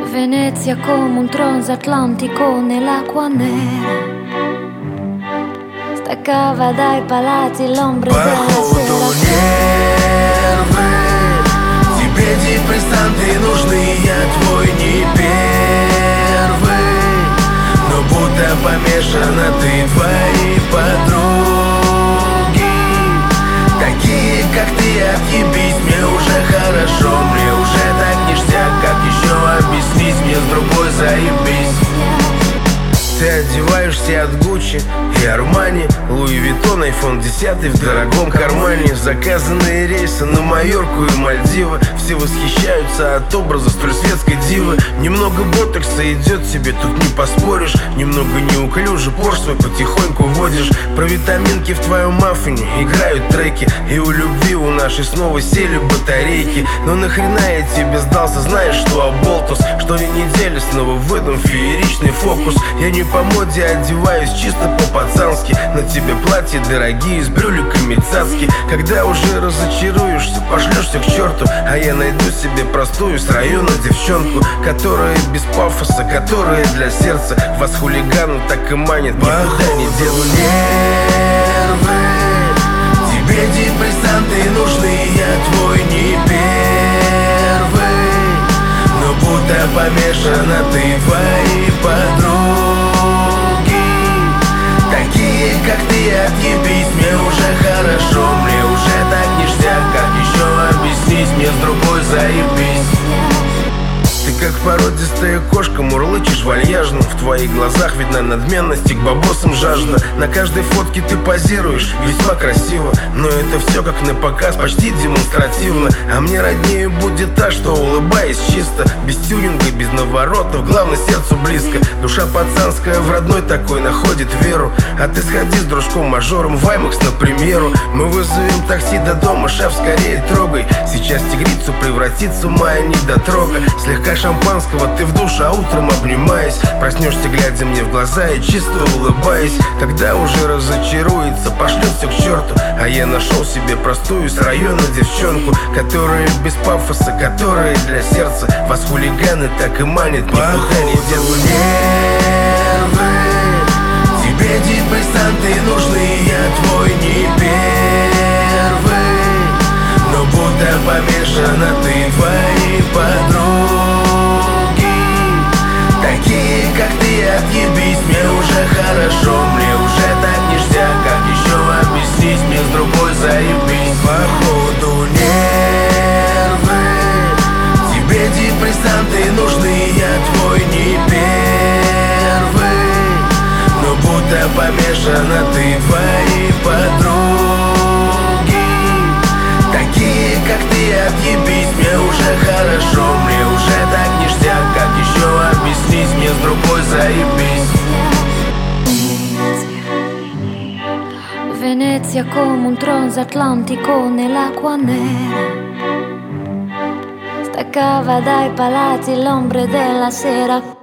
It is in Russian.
Venezia come un transatlantico nell'acqua nera, staccava dai palazzi l'ombre della sera. Нервы, тебе депрессанты нужны, я твой не первый. Но будто помешана ты, твои подруги такие, как ты, отъебись, мне уже хорошо, мне уже так ништяк, как еще объяснить, мне с другой заебись. Ты одеваешься от Гуччи и Армани, Луи Виттон, айфон 10 в дорогом кармане. Заказанные рейсы на Майорку и Мальдивы. Все восхищаются от образа столь светской дивы. Немного ботокса идет тебе, тут не поспоришь. Немного неуклюже, порш свой потихоньку водишь. Про витаминки в твоем маффине играют треки. И у любви у нашей снова сели батарейки. Но нахрена я тебе сдался, знаешь что, оболтус? Что ни неделю снова выдам фееричный фокус. Я не по моде одеваюсь, чисто по-пацански. На тебе платья дорогие, с брюликами цацки. Когда уже разочаруешься, пошлешься к черту. А я найду себе простую с района девчонку, которая без пафоса, которая для сердца. Вас хулигану так и манит, никуда не делу нервы. Тебе депрессанты нужны, я твой не первый. Но будто помешана ты, твои подруги такие, как ты, отъебись, мне уже хорошо, мне уже так ништяк, как еще объяснить, мне с другой заебись. Ты как породистая кошка, мурлычешь вальяжно. В твоих глазах видна надменность и к бабосам жажда. На каждой фотке ты позируешь весьма красиво, но это все как на показ, почти демонстративно. А мне роднее будет та, что улыбаясь чисто, без тюнинга, без наворотов, главное сердцу близко. Душа пацанская в родной такой находит веру. А ты сходи с дружком-мажором в Аймакс на премьеру. Мы вызовем такси до дома, шеф, скорее трогай. Сейчас тигрицу превратит с ума и недотрога. Слегка шампанского, ты в душ, а утром обнимаясь проснешься, глядя мне в глаза и чисто улыбаясь. Когда уже разочаруется, пошлется к черту. А я нашел себе простую с района девчонку, которая без пафоса, которая для сердца. Вас хулиганы так и манит, никуда не делу нервы. Тебе депрессанты нужны, я твой не первый. Но будто помешана ты, твои подруги такие, как ты, отъебись, мне уже хорошо, мне уже так ништяк, как еще объяснить, мне с другой заебись. Походу нервы, тебе депрессанты нужны, я твой не первый. Но будто помешана ты, твои подруги такие, как ты, отъебись, мне уже хорошо, мне уже так ништяк, как еще объяснить, мне с другой заебись. Venezia come un transatlantico nell'acqua nera, staccava dai palazzi l'ombre della sera.